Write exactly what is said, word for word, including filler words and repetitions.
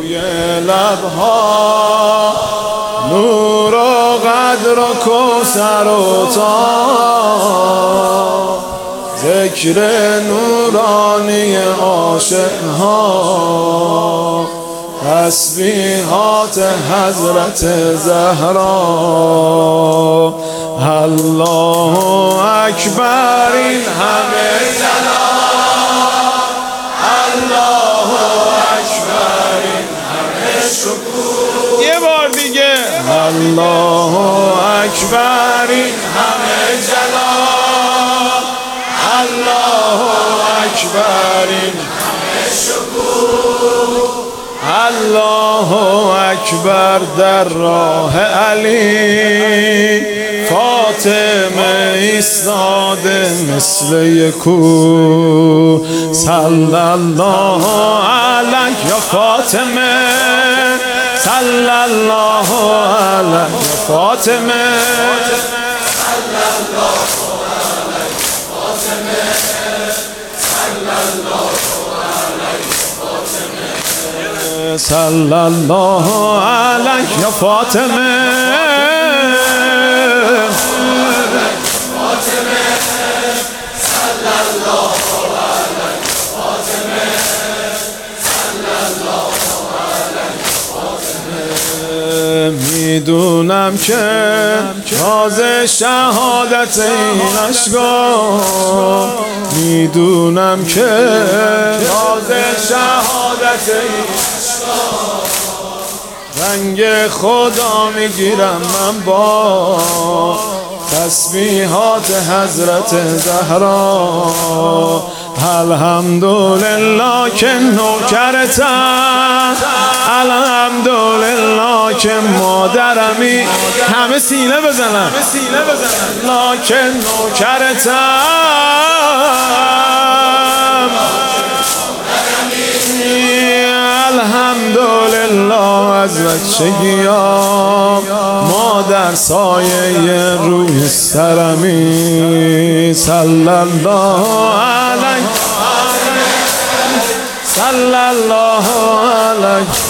روی لبها نور و قدر و کوثر و تا ذکر نورانی عاشقها تسبیحات حضرت زهرا الله اکبر این همه جلال الله اکبر این همه شکوه یه بار دیگه الله اکبر این همه جلال الله اکبر این همه شکوه الله اکبر در راه علی فاطمه ایستاده مثل یکو صلی الله علیک یا فاطمه صلی الله علیک یا فاطمه صلی الله علیک فاطمه صلی الله صلی الله علیک یا فاطمه میدونم که راز شهادت این اشکا میدونم که راز شهادت این رنگ خدا میگیرم من با تسبیحات حضرت زهرا الحمدلله که نوکرتم الحمدلله که مادرمی همه سینه بزنن لا که نوکرتم الحمدلله از بچگیام مادر سایه روی سرمی صلی الله علیک صلی الله علیک